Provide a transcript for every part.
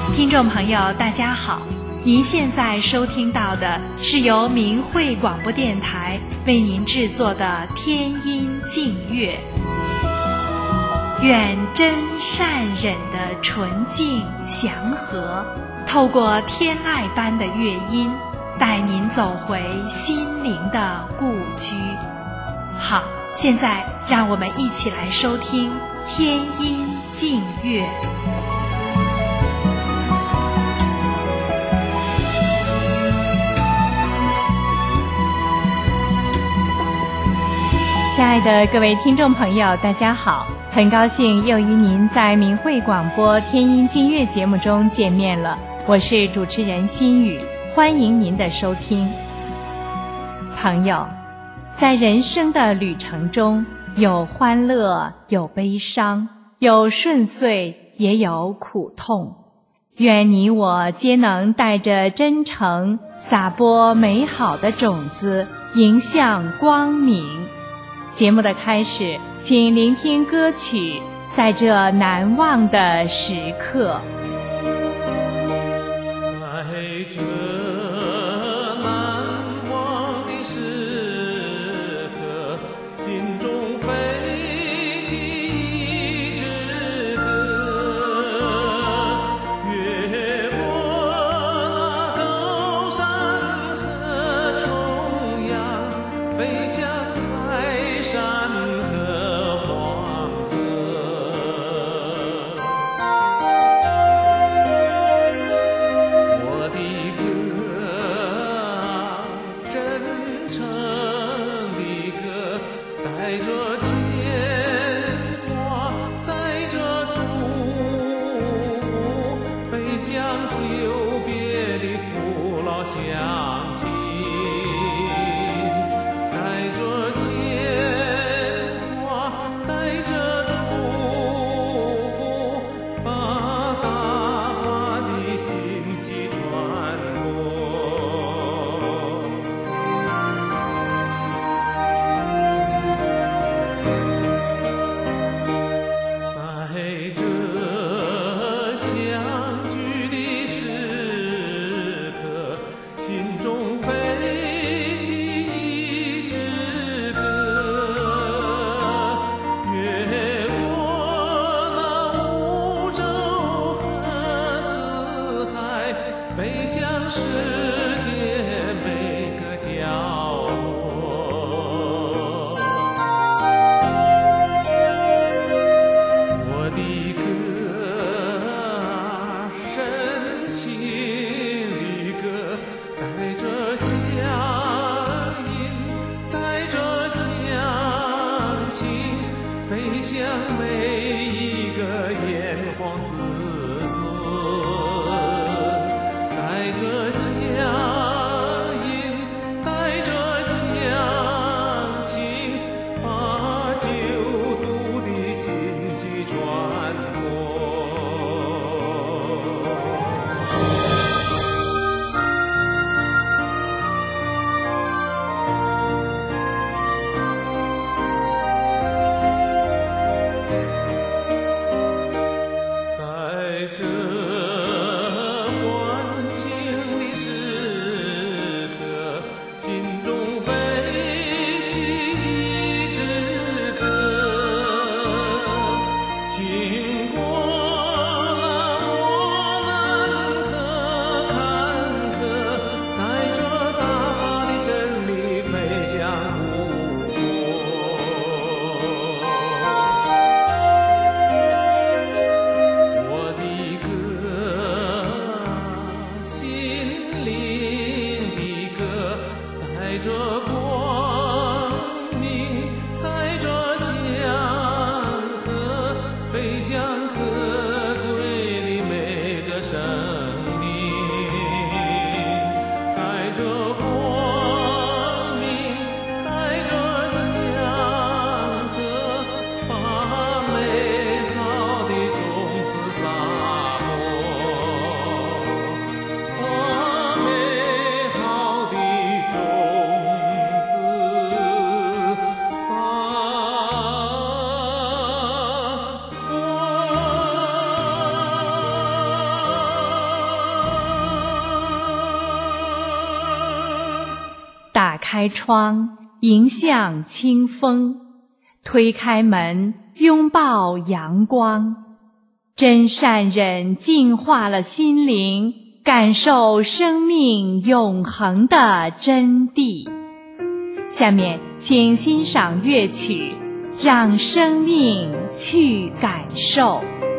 听众朋友大家好，您现在收听到的是由明慧广播电台为您制作的天音净乐。愿真善忍的纯净祥和，透过天籁般的乐音，带您走回心灵的故居。好，现在让我们一起来收听天音净乐。亲爱的各位听众朋友，大家好，很高兴又与您在明慧广播天音净乐节目中见面了，我是主持人心雨，欢迎您的收听。朋友，在人生的旅程中，有欢乐，有悲伤，有顺遂，也有苦痛。愿你我皆能带着真诚，撒播美好的种子，迎向光明。节目的开始，请聆听歌曲《在这难忘的时刻》。 在这难忘的时刻，心中飞起一支歌，越过那高山和重洋，飞向泰山和黄河。我的歌，真诚的歌，带着牵挂，带着祝福，飞向久别的父老乡亲，带着牵挂，带着祝福，把大发的信息传播。在这相聚的时刻，心中飞起一支歌，越过那五洲和四海，飞向世界每个角落。我的歌，深情的歌，带着乡音，带着乡情，飞向每一个炎黄子孙，带着乡音，带着乡情，把救度的信息传播。在这开窗，迎向清风，推开门，拥抱阳光。真善忍净化了心灵，感受生命永恒的真谛。下面请欣赏乐曲《让生命去感受》。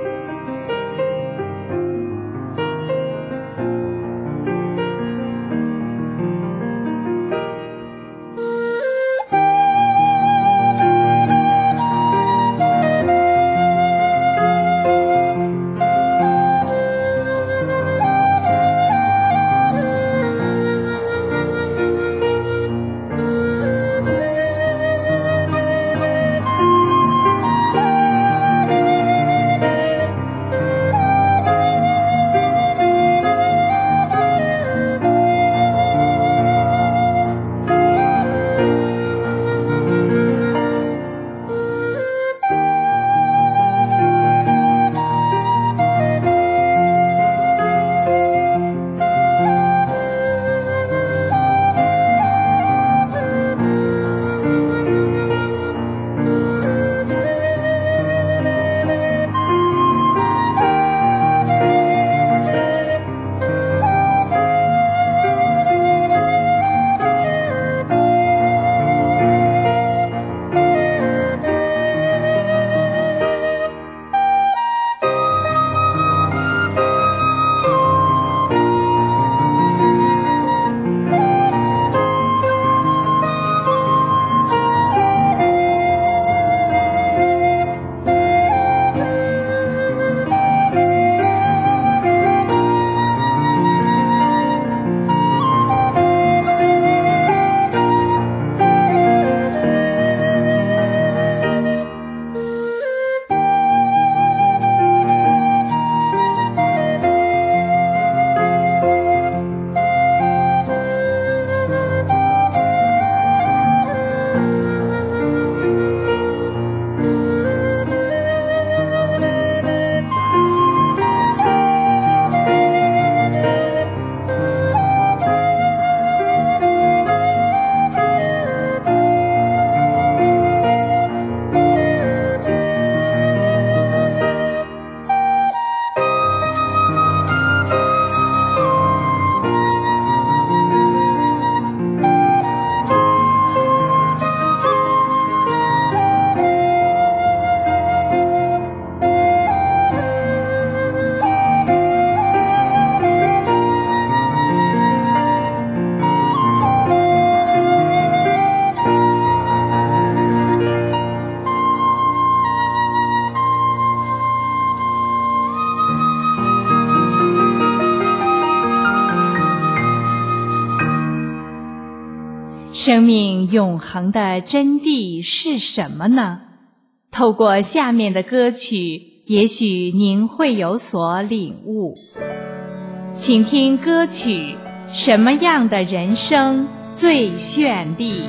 生命永恒的真谛是什么呢？透过下面的歌曲，也许您会有所领悟。请听歌曲《什么样的人生最绚丽》。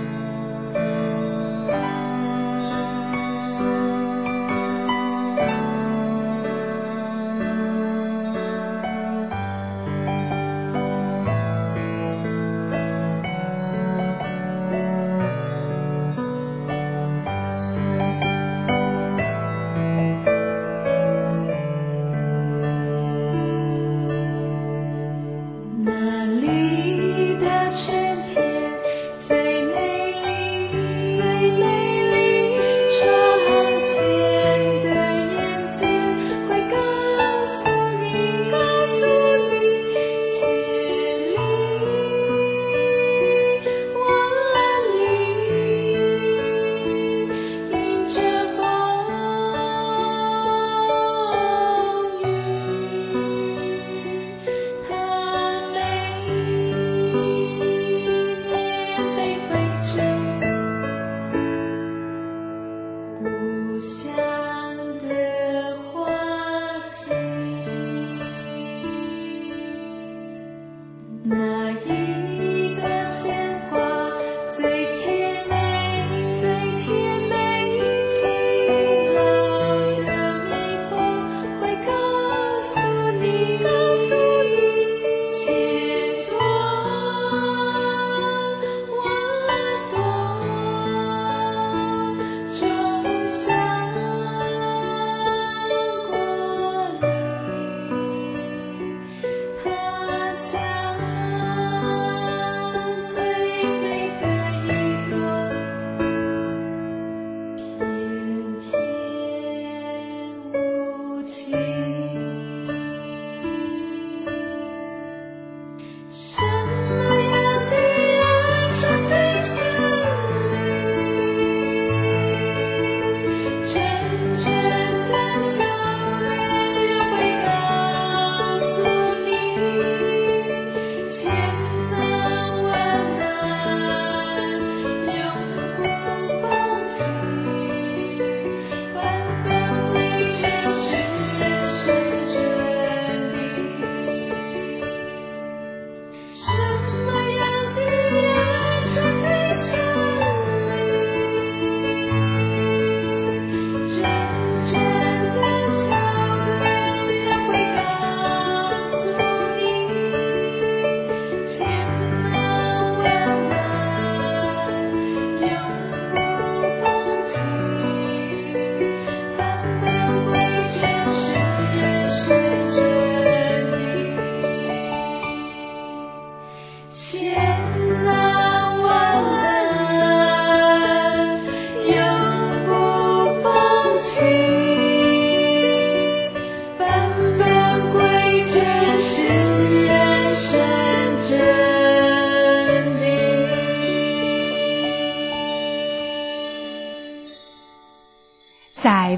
那里的春天最美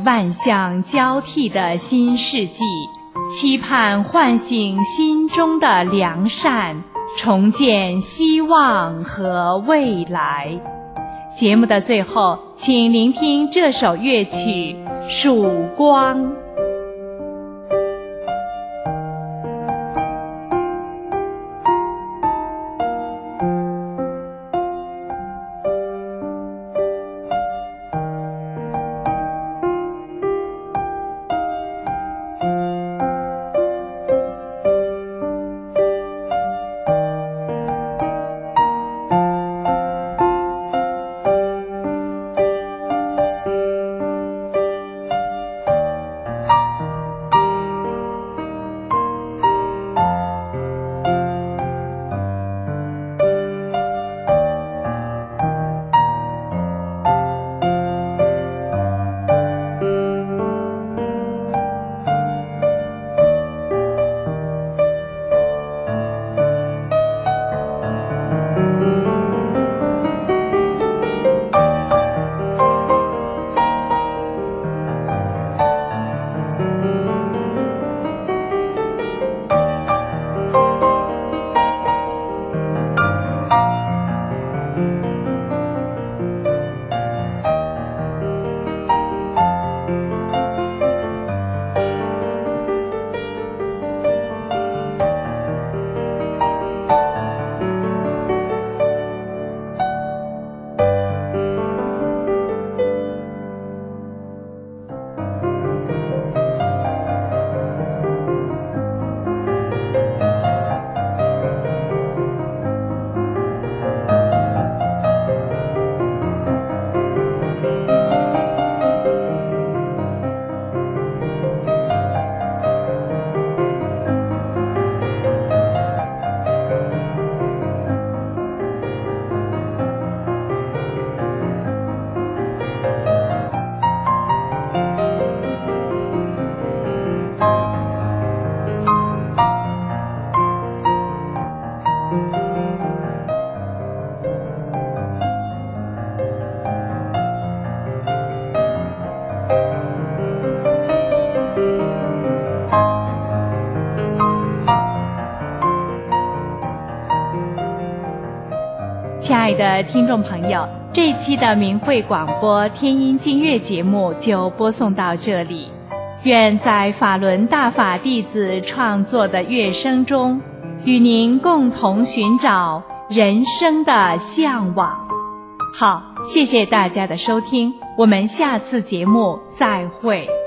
万象交替的新世纪，期盼唤醒心中的良善，重建希望和未来。节目的最后，请聆听这首乐曲《曙光》。亲爱的听众朋友，这一期的明慧广播天音净乐节目就播送到这里。愿在法轮大法弟子创作的乐声中，与您共同寻找人生的向往。好，谢谢大家的收听，我们下次节目再会。